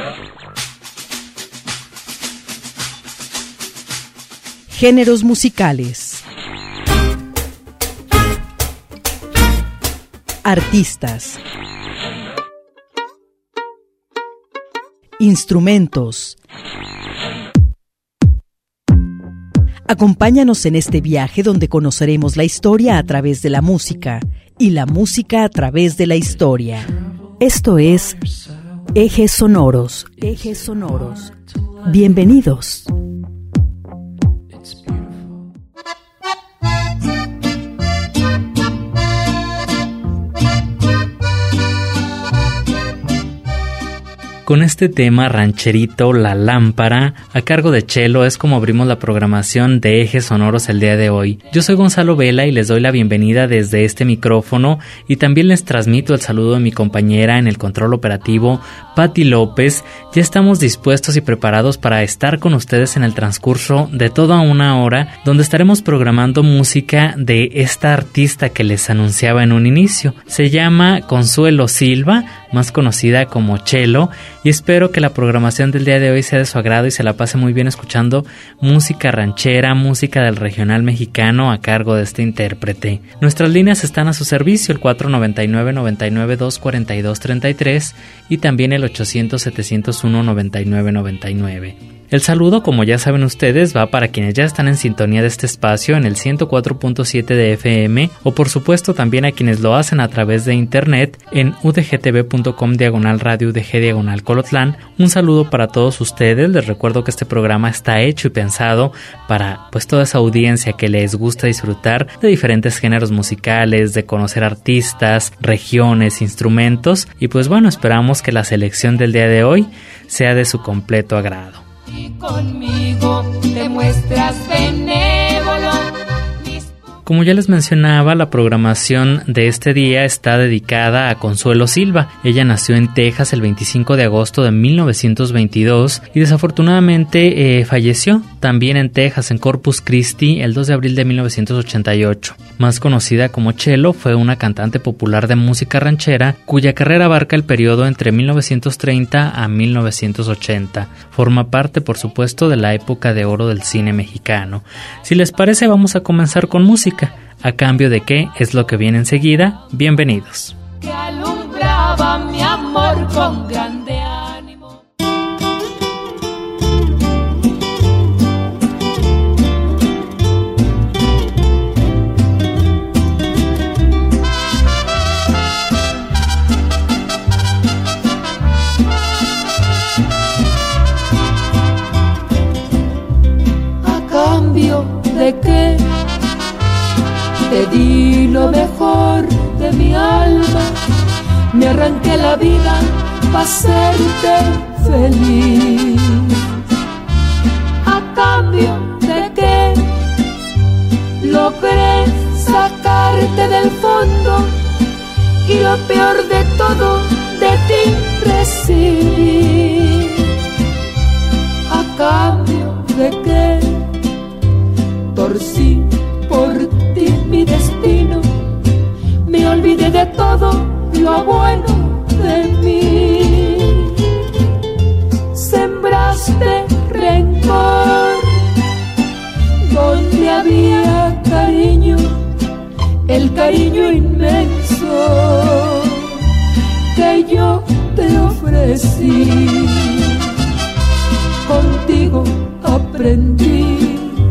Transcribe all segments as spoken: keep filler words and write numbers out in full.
Géneros musicales. Artistas. Instrumentos. Acompáñanos en este viaje donde conoceremos la historia a través de la música y la música a través de la historia. Esto es Ejes Sonoros. Ejes Sonoros. Bienvenidos. Con este tema rancherito, La Lámpara, a cargo de Chelo, es como abrimos la programación de Ejes Sonoros el día de hoy. Yo soy Gonzalo Vela y les doy la bienvenida desde este micrófono y también les transmito el saludo de mi compañera en el control operativo, Patti López. Ya estamos dispuestos y preparados para estar con ustedes en el transcurso de toda una hora, donde estaremos programando música de esta artista que les anunciaba en un inicio. Se llama Consuelo Silva, más conocida como Chelo, y espero que la programación del día de hoy sea de su agrado y se la pase muy bien escuchando música ranchera, música del regional mexicano a cargo de este intérprete. Nuestras líneas están a su servicio, el cuatro noventa y nueve, noventa y nueve, doscientos cuarenta y dos, treinta y tres y también el ochocientos, setecientos uno, noventa y nueve, noventa y nueve. El saludo, como ya saben ustedes, va para quienes ya están en sintonía de este espacio en el ciento cuatro punto siete de F M o por supuesto también a quienes lo hacen a través de internet en udgtv.com diagonal radio udg diagonal colotlán. Un saludo para todos ustedes. Les recuerdo que este programa está hecho y pensado para pues toda esa audiencia que les gusta disfrutar de diferentes géneros musicales, de conocer artistas, regiones, instrumentos y pues bueno, esperamos que la selección del día de hoy sea de su completo agrado. Y conmigo te muestras benévolo. Como ya les mencionaba, la programación de este día está dedicada a Consuelo Silva. Ella nació en Texas el veinticinco de agosto de mil novecientos veintidós y desafortunadamente eh, falleció también en Texas, en Corpus Christi, el dos de abril de mil novecientos ochenta y ocho. Más conocida como Chelo, fue una cantante popular de música ranchera cuya carrera abarca el periodo entre mil novecientos treinta a mil novecientos ochenta. Forma parte, por supuesto, de la época de oro del cine mexicano. Si les parece, vamos a comenzar con música. ¿A cambio de qué? Es lo que viene enseguida. Bienvenidos. Que alumbraba mi amor con grande ánimo. ¿A cambio de qué? Te di lo mejor de mi alma, me arranqué la vida para hacerte feliz. ¿A cambio de qué? Logré sacarte del fondo y lo peor de todo de ti recibí. ¿A cambio de qué? Torcí por ti mi destino, me olvidé de todo lo bueno de mí. Sembraste rencor donde había cariño, el cariño inmenso que yo te ofrecí. Contigo aprendí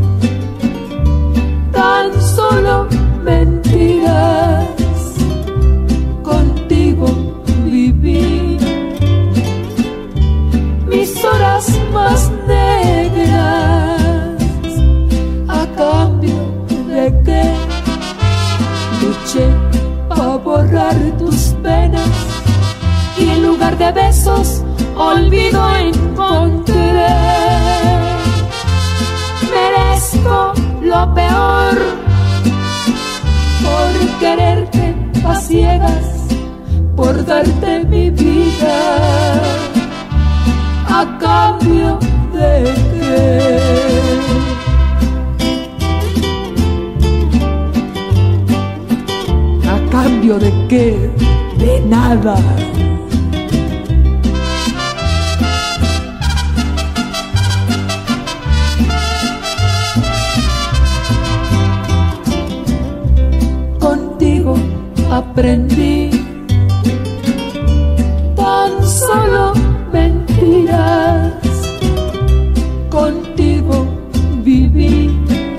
tan solo mentiras, contigo viví mis horas más negras. ¿A cambio de qué? Luché para borrar tus penas y en lugar de besos olvido encontré. Merezco lo peor por quererte a ciegas, por darte mi vida. ¿A cambio de qué? ¿A cambio de qué? De nada. aprendí tan solo mentiras. Contigo viví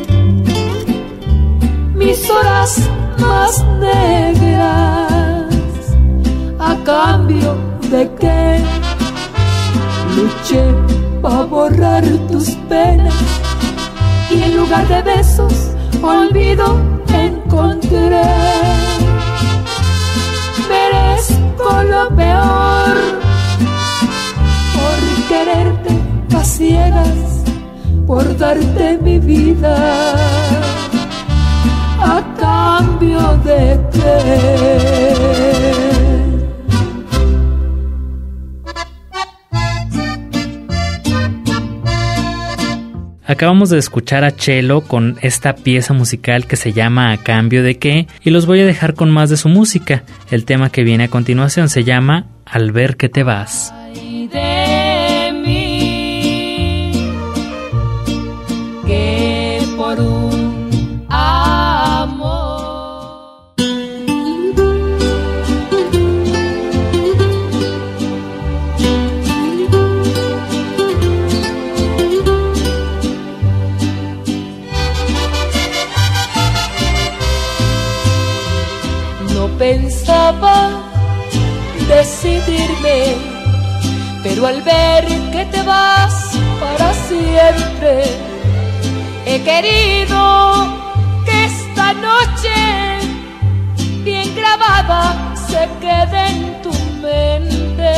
mis horas más negras, a cambio de que luché para borrar tus penas y en lugar de besos olvido encontré. Merezco lo peor por quererte a ciegas, por darte mi vida, a cambio de qué. Acabamos de escuchar a Chelo con esta pieza musical que se llama ¿A cambio de qué? Y los voy a dejar con más de su música. El tema que viene a continuación se llama Al ver que te vas. Ay de mí, que por un amor pensaba decidirme, pero al ver que te vas para siempre, he querido que esta noche bien grabada se quede en tu mente.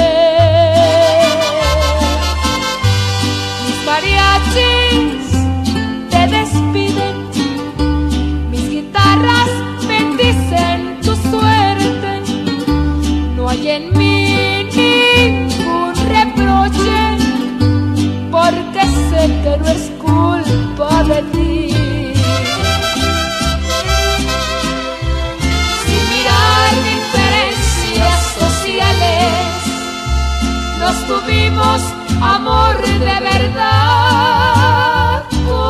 Mis mariachis te despiden, mis guitarras bendicen tu suerte, no hay en mí ningún reproche, porque sé que no es culpa de ti. Sin mirar diferencias sociales, nos tuvimos amor de verdad,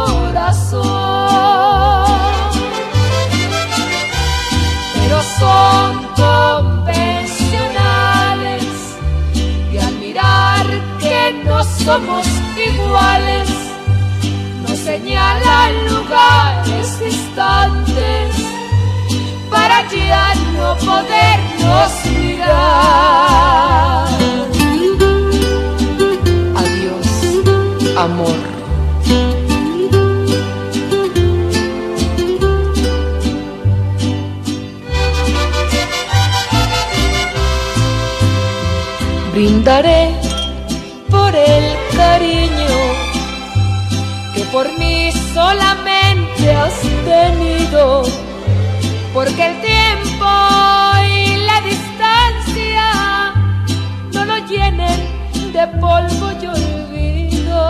corazón. Pero son convencionales y al mirar que no somos iguales, nos señalan lugares distantes para ya no podernos mirar. Adiós, amor. Brindaré por el cariño que por mí solamente has tenido, porque el tiempo y la distancia no lo llenen de polvo y olvido.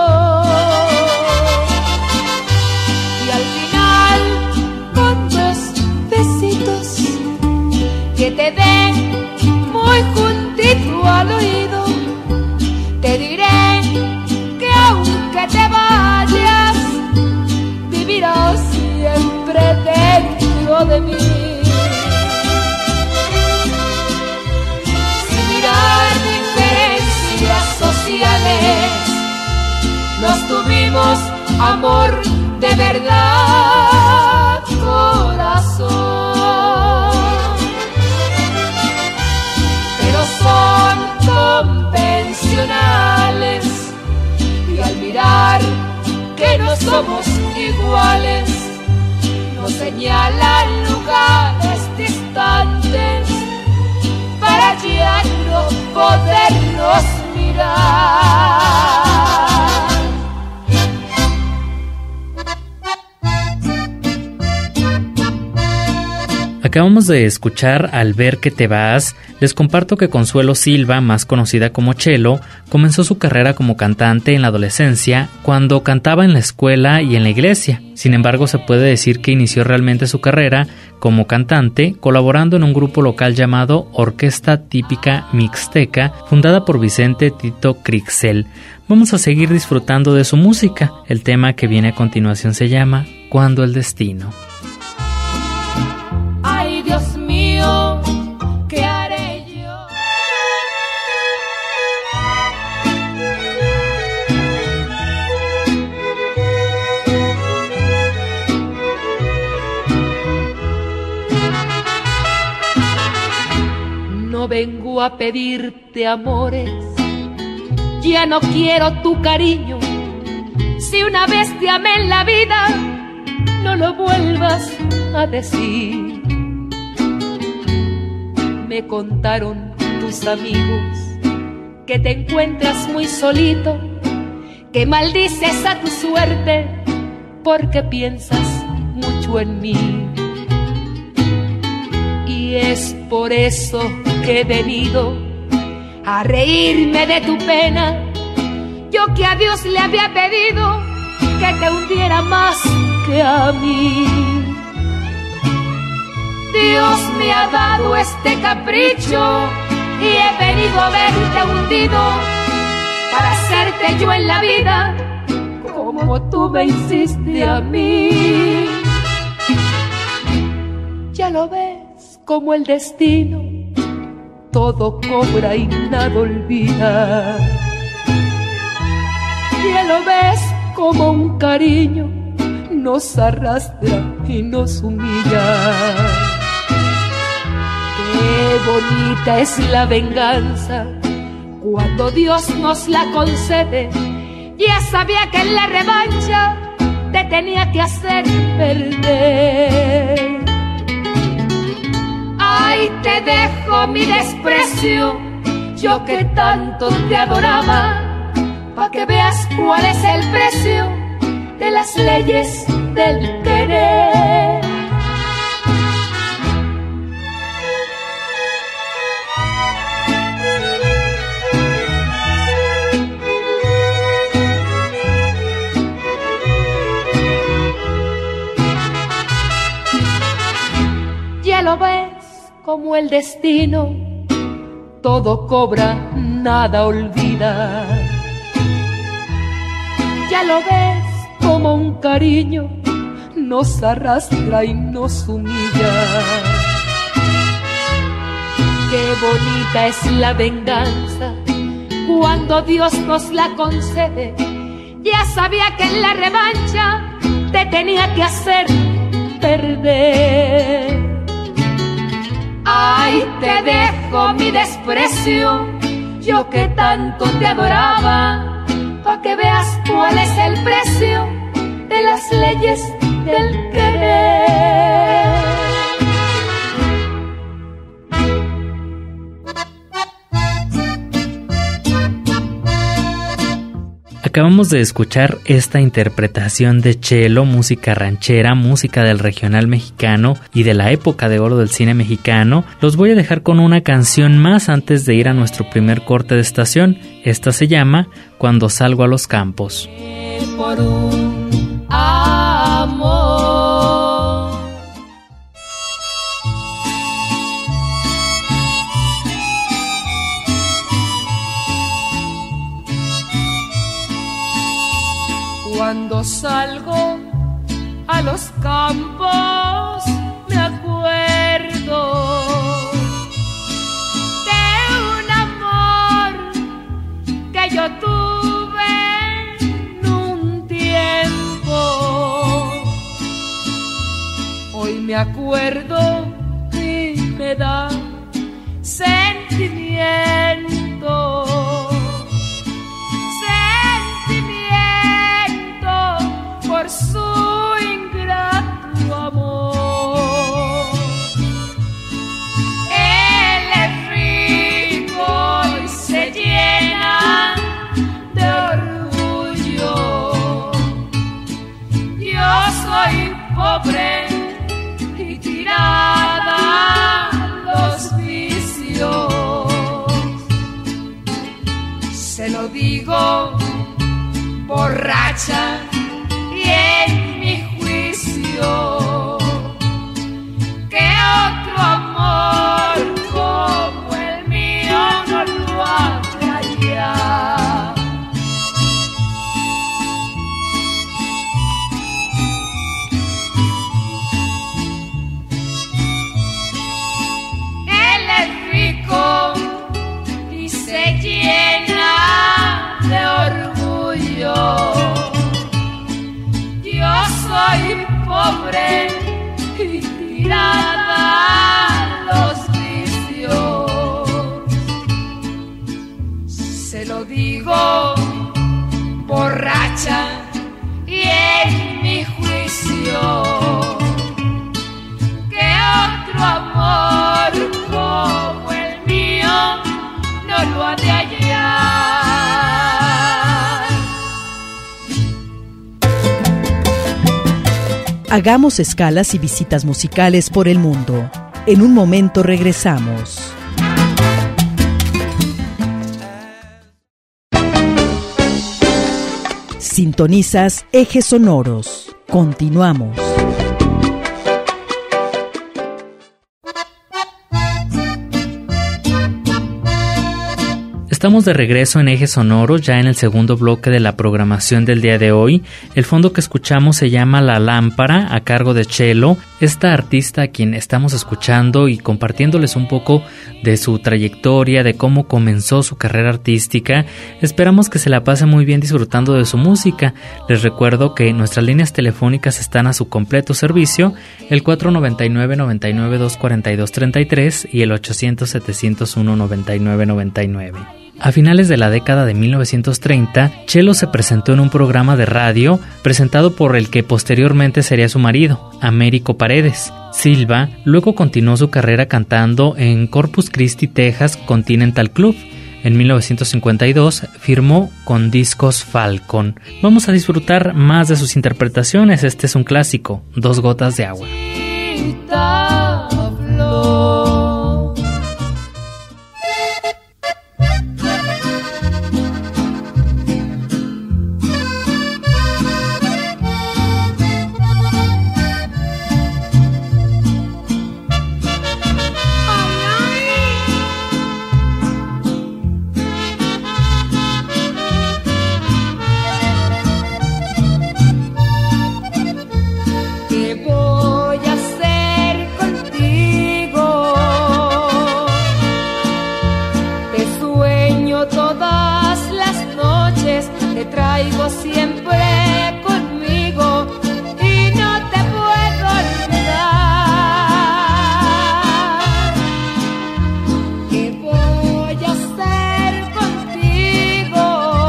Y al final, con dos besitos que te den muy juntito al oído, te diré que aunque te vayas, vivirás siempre dentro de mí. Sin mirar diferencias sociales, nos tuvimos amor de verdad, corazón. Pero son convencionales y al mirar que no somos iguales, nos señalan lugares distantes para ya no podernos mirar. Acabamos de escuchar Al ver que te vas. Les comparto que Consuelo Silva, más conocida como Chelo, comenzó su carrera como cantante en la adolescencia cuando cantaba en la escuela y en la iglesia. Sin embargo, se puede decir que inició realmente su carrera como cantante colaborando en un grupo local llamado Orquesta Típica Mixteca, fundada por Vicente Tito Crixel. Vamos a seguir disfrutando de su música. El tema que viene a continuación se llama Cuando el destino. Ay, Dios mío, no vengo a pedirte amores, ya no quiero tu cariño. Si una vez te amé en la vida, no lo vuelvas a decir. Me contaron tus amigos que te encuentras muy solito, que maldices a tu suerte porque piensas mucho en mí. Y es por eso que he venido a reírme de tu pena. Yo que a Dios le había pedido que te hundiera más que a mí. Dios me ha dado este capricho y he venido a verte hundido para hacerte yo en la vida como tú me hiciste a mí. Ya lo ves como el destino todo cobra y nada olvida. Ya lo ves como un cariño nos arrastra y nos humilla. Qué bonita es la venganza cuando Dios nos la concede. Ya sabía que en la revancha te tenía que hacer perder. Ay, te dejo mi desprecio, yo que tanto te adoraba, pa' que veas cuál es el precio de las leyes del querer. Ya lo ves como el destino, todo cobra, nada olvida. Ya lo ves como un cariño nos arrastra y nos humilla. Qué bonita es la venganza cuando Dios nos la concede. Ya sabía que en la revancha te tenía que hacer perder. Ay, te dejo mi desprecio, yo que tanto te adoraba, pa' que veas cuál es el precio de las leyes del querer. Acabamos de escuchar esta interpretación de Chelo, música ranchera, música del regional mexicano y de la época de oro del cine mexicano. Los voy a dejar con una canción más antes de ir a nuestro primer corte de estación. Esta se llama Cuando salgo a los campos. Por un amor. Cuando salgo a los campos me acuerdo de un amor que yo tuve en un tiempo. Hoy me acuerdo y me da sentimiento. Por su ingrato amor. Él es rico y se llena de orgullo. Yo soy pobre y tirada a los vicios. Se lo digo borracha en mi juicio, que otro amor como el mío no lo habrá. Él es rico y se llena de orgullo. Yo soy pobre y tirada a los vicios. Se lo digo borracha y en mi juicio, que otro amor como el mío no lo ha de hallar. Hagamos escalas y visitas musicales por el mundo. En un momento regresamos. Sintonizas Ejes Sonoros. Continuamos. Estamos de regreso en Ejes Sonoros, ya en el segundo bloque de la programación del día de hoy. El fondo que escuchamos se llama La Lámpara, a cargo de Chelo, esta artista a quien estamos escuchando y compartiéndoles un poco de su trayectoria, de cómo comenzó su carrera artística. Esperamos que se la pase muy bien disfrutando de su música. Les recuerdo que nuestras líneas telefónicas están a su completo servicio, el cuatro noventa y nueve, noventa y nueve, doscientos cuarenta y dos, treinta y tres y el ochocientos, setecientos uno, noventa y nueve, noventa y nueve. A finales de la década de mil novecientos treinta, Chelo se presentó en un programa de radio presentado por el que posteriormente sería su marido, Américo Paredes. Silva luego continuó su carrera cantando en Corpus Christi, Texas, Continental Club. En mil novecientos cincuenta y dos firmó con Discos Falcon. Vamos a disfrutar más de sus interpretaciones. Este es un clásico, Dos Gotas de Agua. Traigo siempre conmigo y no te puedo olvidar. ¿Qué voy a hacer contigo?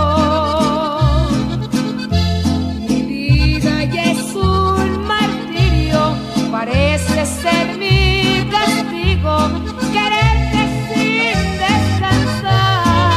Mi vida ya es un martirio, parece ser mi castigo, quererte sin descansar.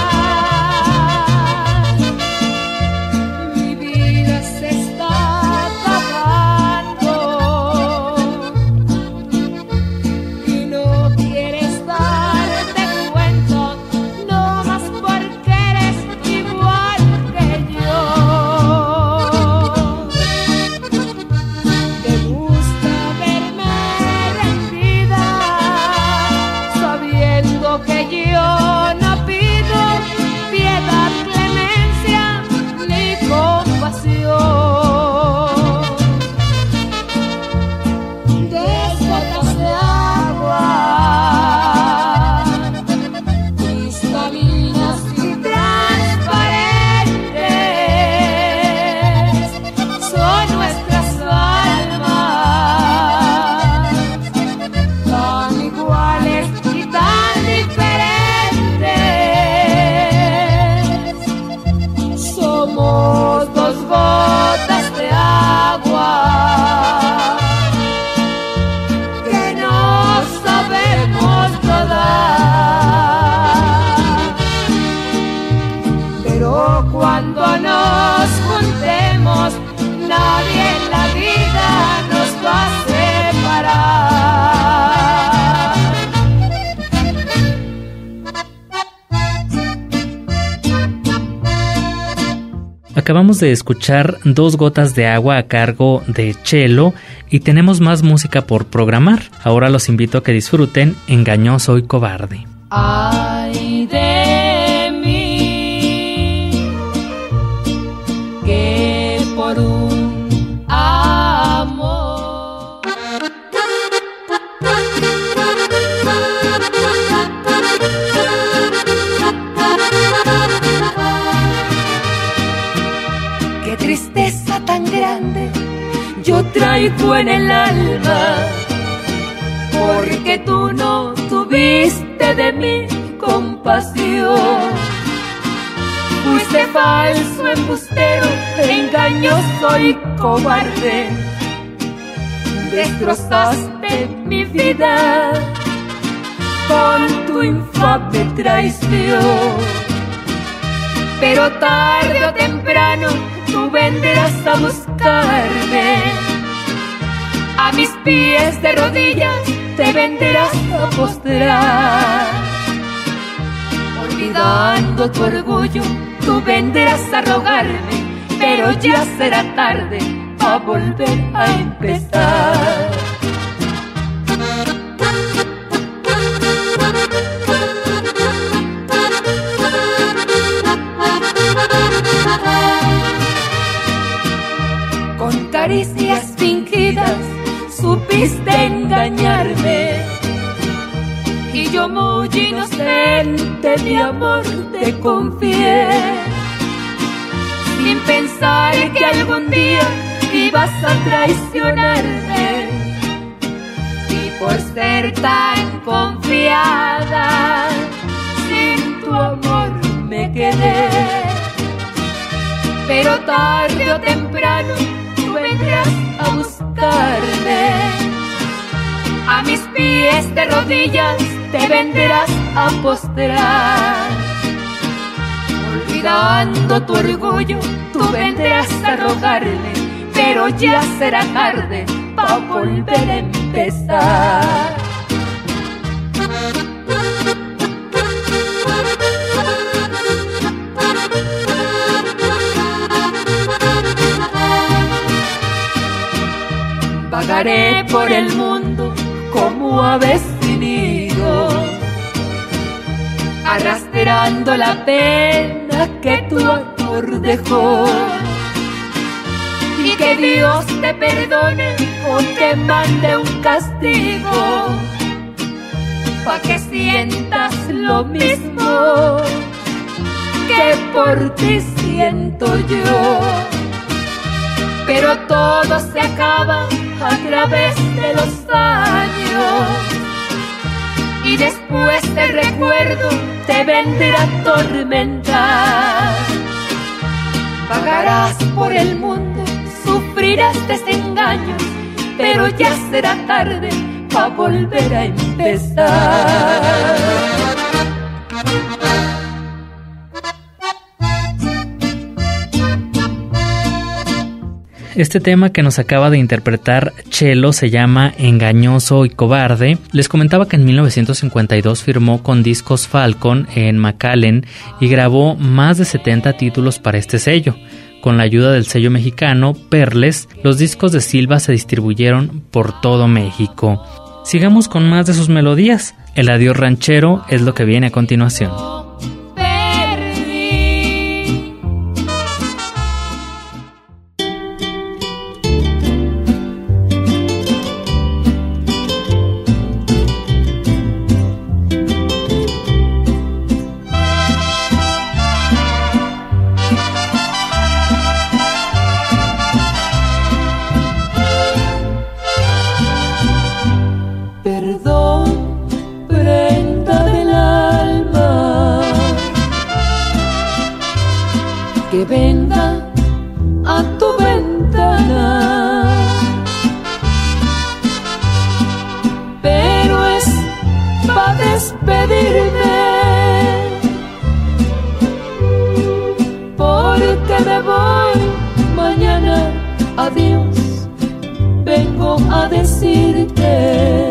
Acabamos de escuchar Dos Gotas de Agua a cargo de Chelo y tenemos más música por programar. Ahora los invito a que disfruten Engañoso y Cobarde. Ay de mí, que por un amor qué tristeza tan grande yo traigo en el alma, porque tú no tuviste de mí compasión. falso, embustero, engañoso y cobarde. Destrozaste mi vida con tu infame traición. Pero tarde o temprano tú vendrás a buscarme. A mis pies de rodillas te vendrás a postrar. Olvidando tu orgullo, tú vendrás a rogarme, pero ya será tarde a volver a empezar. Con caricias fingidas supiste engañarme, y yo muy inocente mi amor te confié, sin pensar que algún día ibas a traicionarme. Y por ser tan confiada, sin tu amor me quedé. Pero tarde o temprano tú vendrás a buscarme. A mis pies de rodillas te vendrás a postrar. Olvidando tu orgullo, tú vendrás a rogarme, pero ya será tarde para volver a empezar. Vagaré por el mundo como ave sin nido, arrastrando la pena que tu amor dejó. Y que Dios te perdone o te mande un castigo, pa' que sientas lo mismo que por ti siento yo. Pero todo se acaba a través de los años, y después el recuerdo te vendrá a atormentar. Vagarás por el mundo, sufrirás desengaños, pero ya será tarde para volver a empezar. Este tema que nos acaba de interpretar Chelo se llama Engañoso y Cobarde. Les comentaba que en mil novecientos cincuenta y dos firmó con Discos Falcon en McAllen y grabó más de setenta títulos para este sello. Con la ayuda del sello mexicano Perles, los discos de Silva se distribuyeron por todo México. Sigamos con más de sus melodías. El adiós ranchero es lo que viene a continuación. Que venga a tu ventana, pero es para despedirme, porque me voy mañana. Adiós, vengo a decirte,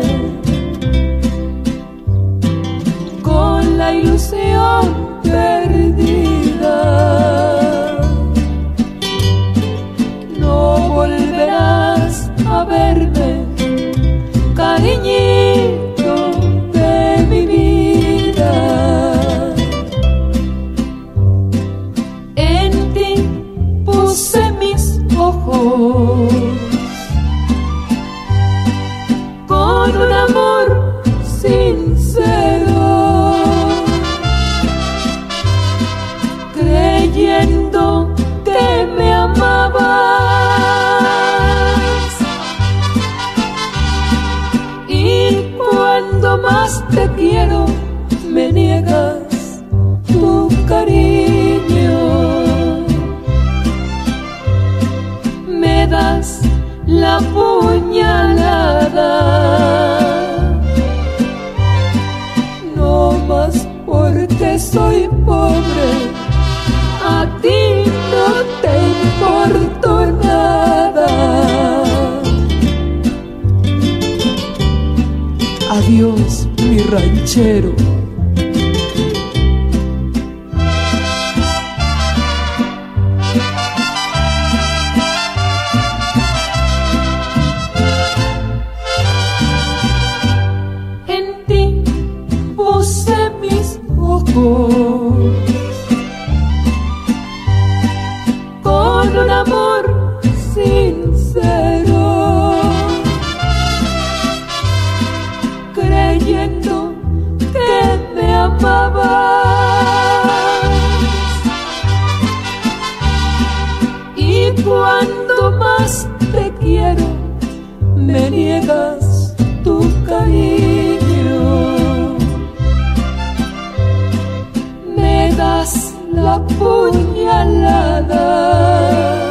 con la ilusión perdida. Volverás a verme, cariñito de mi vida. En ti puse mis ojos con un amor sincero, creyendo que me amabas. Cuando más te quiero, me niegas tu cariño. soy pobre, a ti no te importo nada. Adiós, mi ranchero. Con un amor sincero, creyendo que me amabas, y cuando más te quiero me niegas tu cariño. Das la puñalada,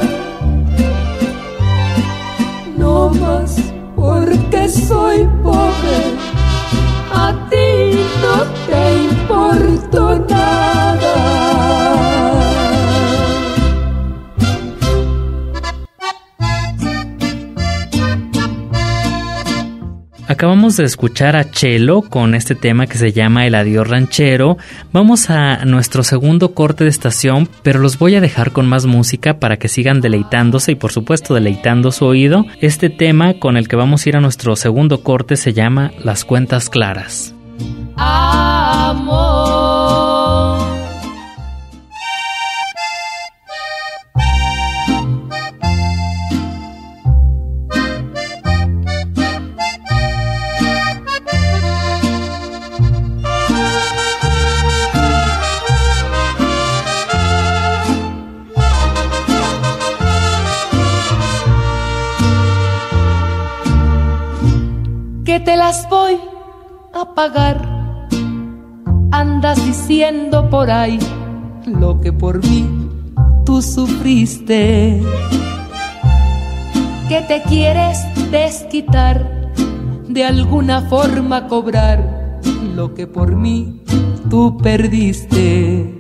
no más porque soy pobre, a ti no te importo nada. Acabamos de escuchar a Chelo con este tema que se llama El Adiós Ranchero. Vamos a nuestro segundo corte de estación, pero los voy a dejar con más música para que sigan deleitándose y por supuesto deleitando su oído. Este tema con el que vamos a ir a nuestro segundo corte se llama Las Cuentas Claras. Amor. Que te las voy a pagar, andas diciendo por ahí lo que por mí tú sufriste, que te quieres desquitar, de alguna forma cobrar lo que por mí tú perdiste.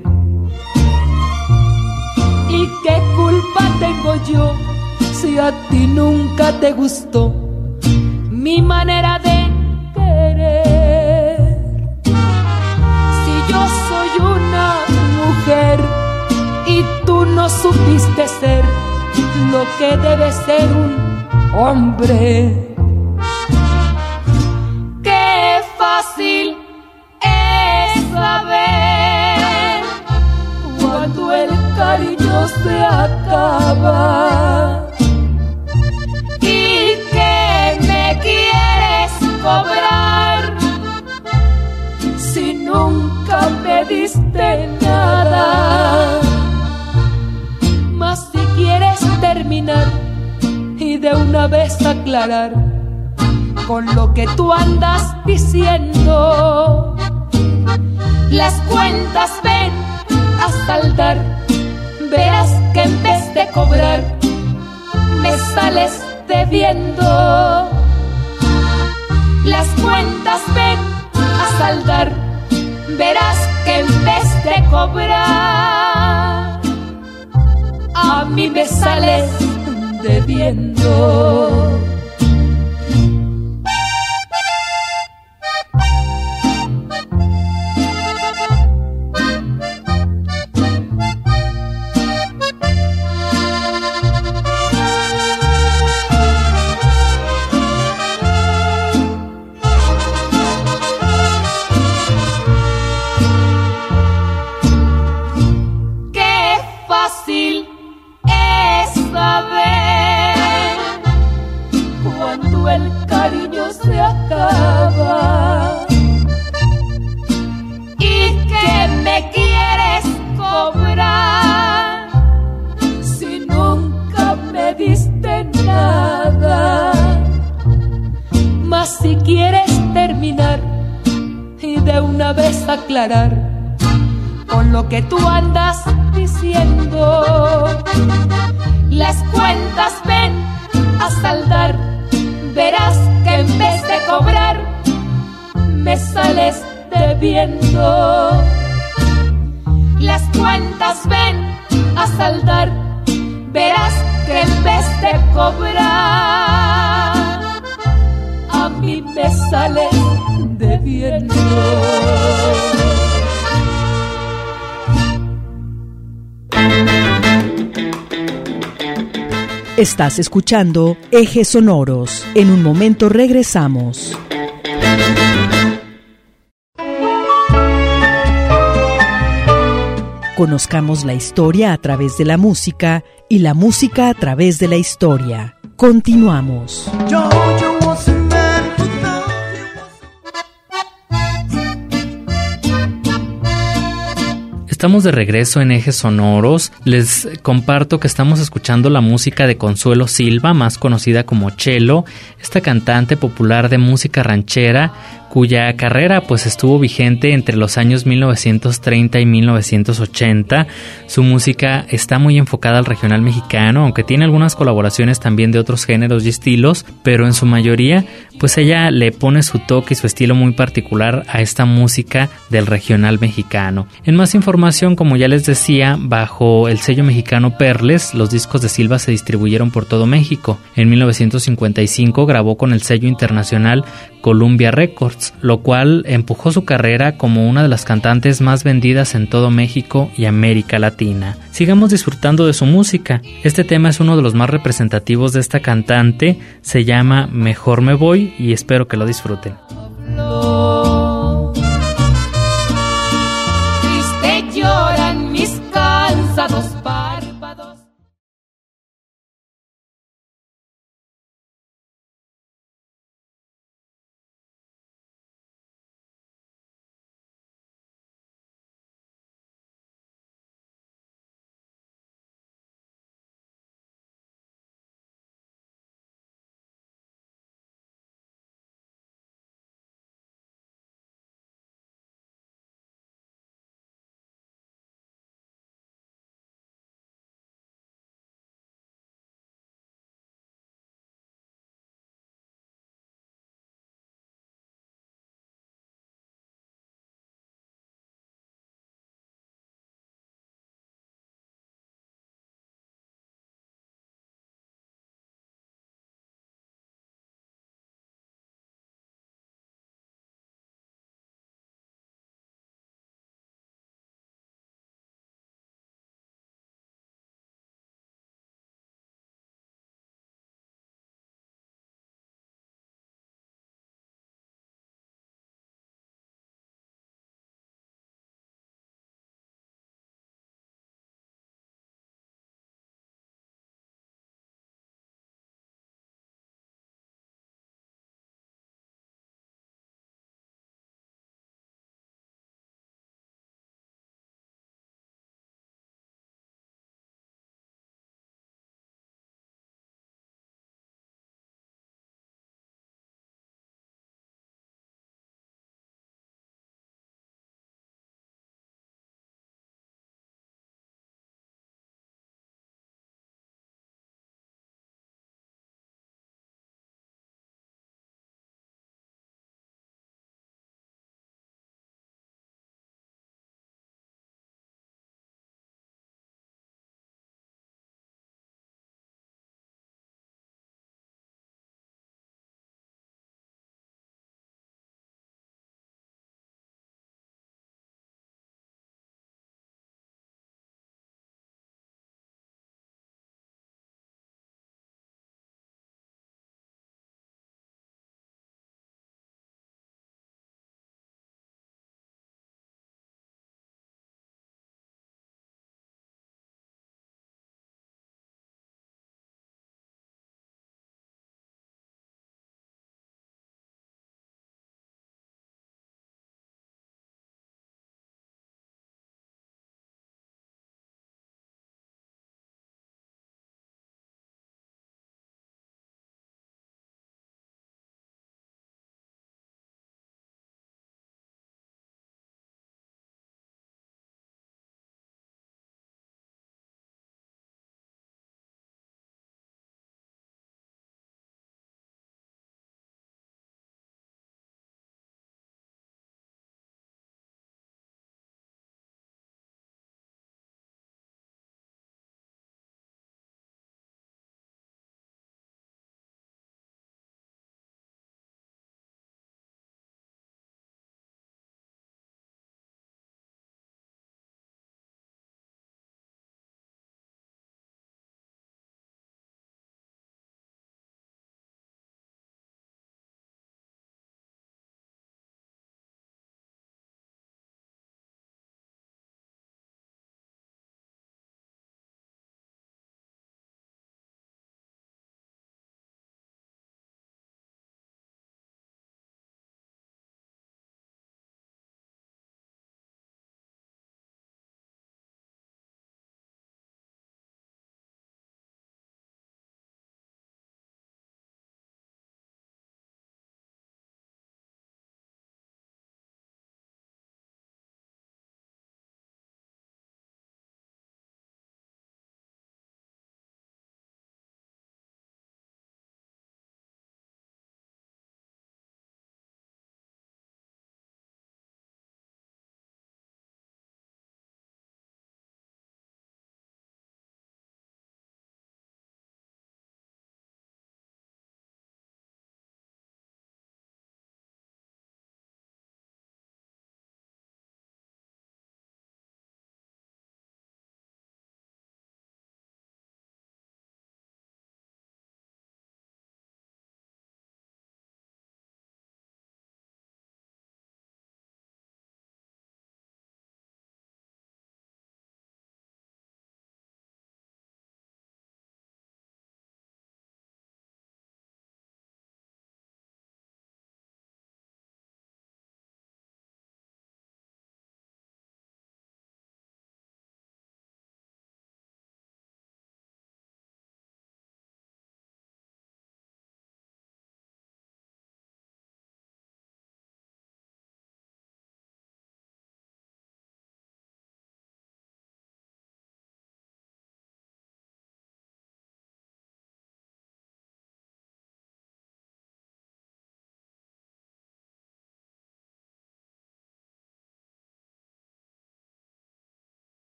¿Y qué culpa tengo yo si a ti nunca te gustó mi manera de querer? Si yo soy una mujer y tú no supiste ser lo que debe ser un hombre. Qué fácil es saber cuando el cariño se acaba y que me quieres cobrar si nunca me diste nada. Mas si quieres terminar y de una vez aclarar con lo que tú andas diciendo, las cuentas ven a saldar, verás que en vez de cobrar me sales debiendo. Las cuentas ven a saldar, verás que en vez de cobrar a mí me sales debiendo. Aclarar con lo que tú andas diciendo, las cuentas ven a saldar, verás que en vez de cobrar me sales debiendo. las cuentas ven a saldar, verás que en vez de cobrar, a mí me sale debiendo. Estás escuchando Ejes Sonoros. En un momento regresamos. Conozcamos la historia a través de la música y la música a través de la historia. Continuamos. Estamos de regreso en Ejes Sonoros. Les comparto que estamos escuchando la música de Consuelo Silva, más conocida como Chelo, esta cantante popular de música ranchera, cuya carrera pues estuvo vigente entre los años mil novecientos treinta y mil novecientos ochenta. Su música está muy enfocada al regional mexicano, aunque tiene algunas colaboraciones también de otros géneros y estilos, pero en su mayoría pues ella le pone su toque y su estilo muy particular a esta música del regional mexicano. En más información, como ya les decía, bajo el sello mexicano Perles, los discos de Silva se distribuyeron por todo México. En mil novecientos cincuenta y cinco grabó con el sello internacional Columbia Records, lo cual empujó su carrera como una de las cantantes más vendidas en todo México y América Latina. Sigamos disfrutando de su música. Este tema es uno de los más representativos de esta cantante, se llama Mejor me voy y espero que lo disfruten. Triste lloran mis cansados párpados.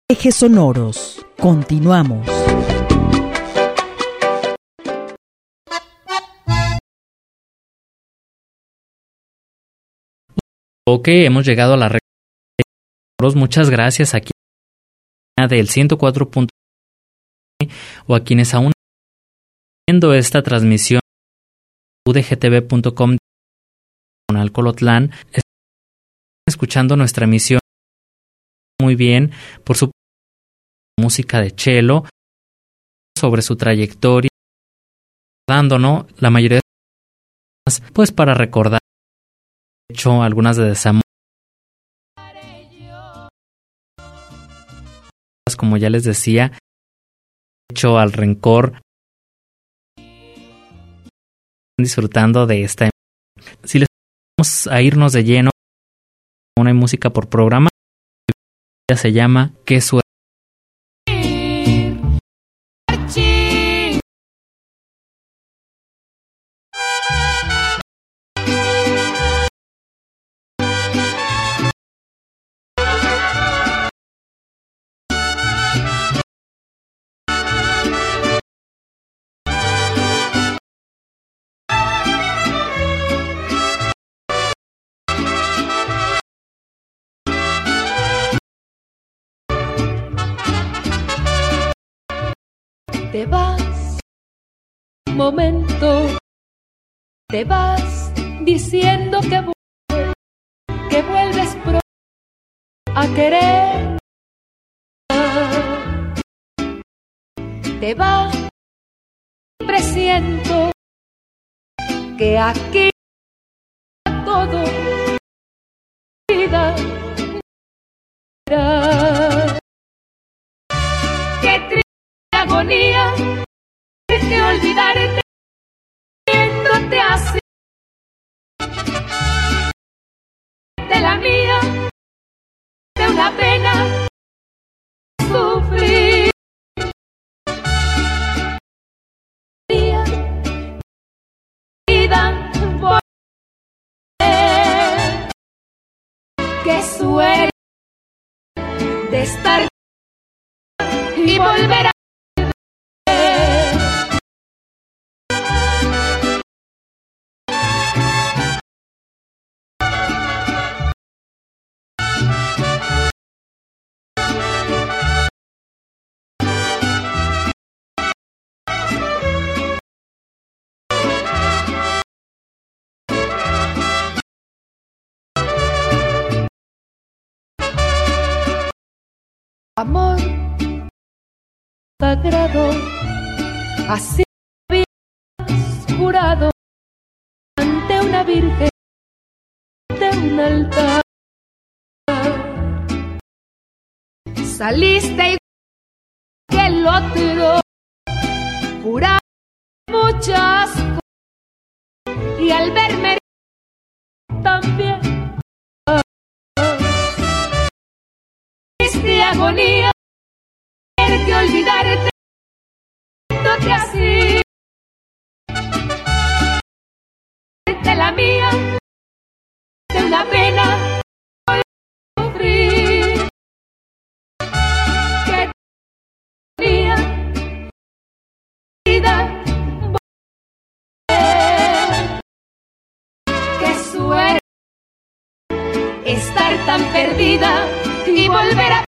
Ejes sonoros. Continuamos. Ok, hemos llegado a la recta. Muchas gracias aquí del ciento cuatro punto uno o a quienes aún viendo esta transmisión u d g t v punto com con Alcolotlán, están escuchando nuestra emisión muy bien, por su música de Chelo, sobre su trayectoria, dándonos la mayoría de las cosas, pues para recordar, de hecho, algunas de desamor, como ya les decía, hecho al rencor, disfrutando de esta. Si les vamos a irnos de lleno, una música por programa, se llama Qué suerte. Te vas, momento, te vas diciendo que vuelves, que vuelves pronto a querer. Te vas, presiento que aquí todo vida. Qué triste agonía que olvidarte viéndote así de la mía, de una pena sufrir. Vida volver, qué suerte de estar y volver a amor sagrado, así habías jurado ante una virgen de un altar. Saliste igual que el otro, jurando muchas cosas, y al verme también triste agonía, tener que olvidarte, viéndote así de la mía, de una pena sufrir. Qué agonía, vida volver, qué suerte estar tan perdida y volver a